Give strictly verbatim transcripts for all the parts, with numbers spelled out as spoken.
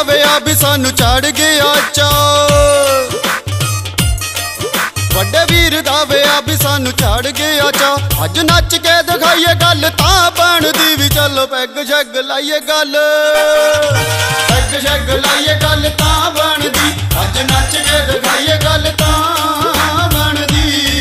वे आ भी सानू चढ़ गया चा, वड्डे वीर दा वे आ भी सानू चढ़ गया चा। अज नच के दिखाइए गल तां बनदी वी, चलो पैग शैग लाइए गल, पैग शैग लाइए गल तां बनदी। अज नच के दिखाइए गल तां बनदी।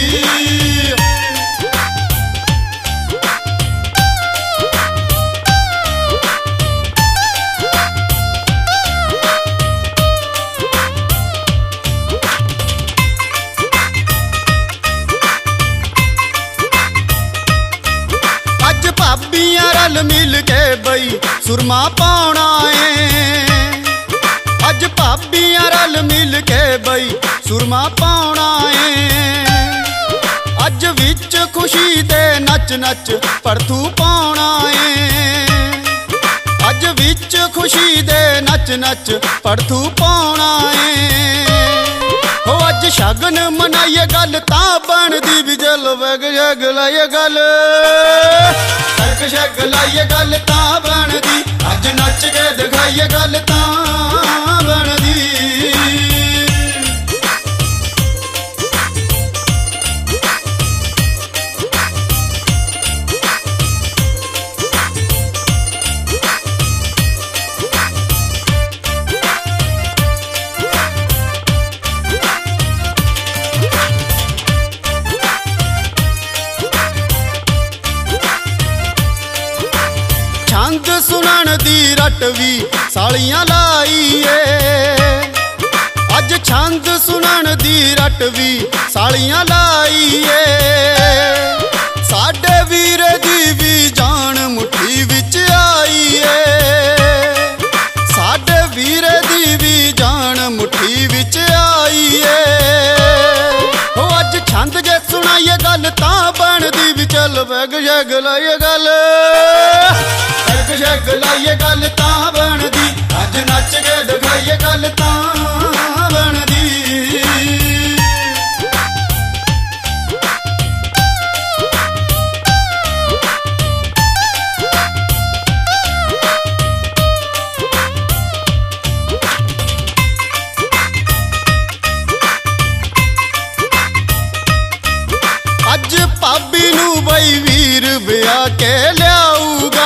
भाबियां रल मिल के बई सुरमा पाउणा है, अज भाबियां रल मिल के बई सुरमा पाउणा है। अज विच खुशी दे नच नच परथू पाउणा है, अज विच खुशी दे नच नच परथू पाउणा है। हो अज शगन मनाइए गल तां बनदी वी, चलो पैग शैग लाइए गल, पैग शैग लाइए गल तां बनदी। अज नच के दिखाइए गल तां बनदी। छंद सुनन दी रट वी सालियां लाईए, अज छंद सुनन दी रट वी सालियां लाईए। साडे वीर दी भी जान मुट्ठी विच आईए, साडे वीर दी भी जान मुट्ठी विच आईए। हो अज छंद जे सुनाइए गल तां बनदी वी, चल पैग शैग लाइए गल, पैग शैग लाइए गल तां बनदी। अज नच के दिखाइए गल तां बनदी। अज भाभी नू बई वीर ब्याह के लियाऊगा,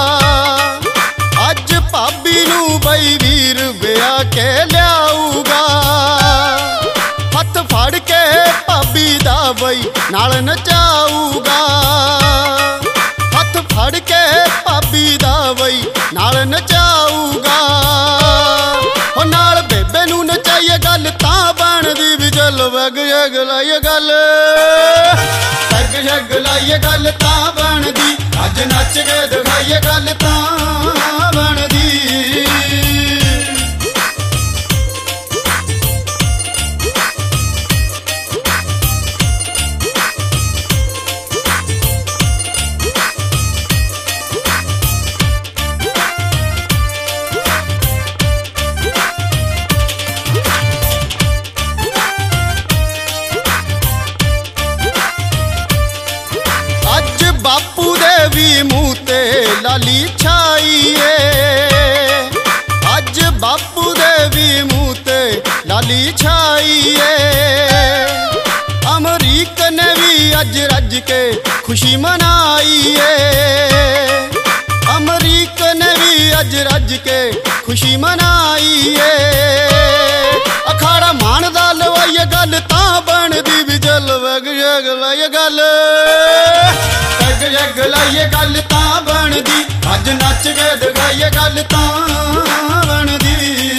अज भाभी नू बई वीर ब्याह के लियाऊगा। हथ फड़ के भाभी दा बई नाल नचाऊगा, हथ फड़ के भाभी दा बई नाल नचाऊगा। हो नाल बेबे नू नचाइए गल तां बनदी वी, चलो पैग शैग लाइए गल, पैग शैग लाइए गल तां बनदी। अज नच के दिखाइए गल तां बनदी। बापू दे भी मूँह ते लाली छाईए, अज बापू दे भी मूँह ते लाली छाईए। अमरीक ने भी अज रज के खुशी मनाईए, अमरीक ने भी अज रज के खुशी मनाईए। अखाड़ा मान दा लवाइए गल तां बनदी वी, चलो पैग शैग लाइए गल, पैग शैग लाइए गल तां बनदी। अज नच के दिखाइए गल तां बनदी।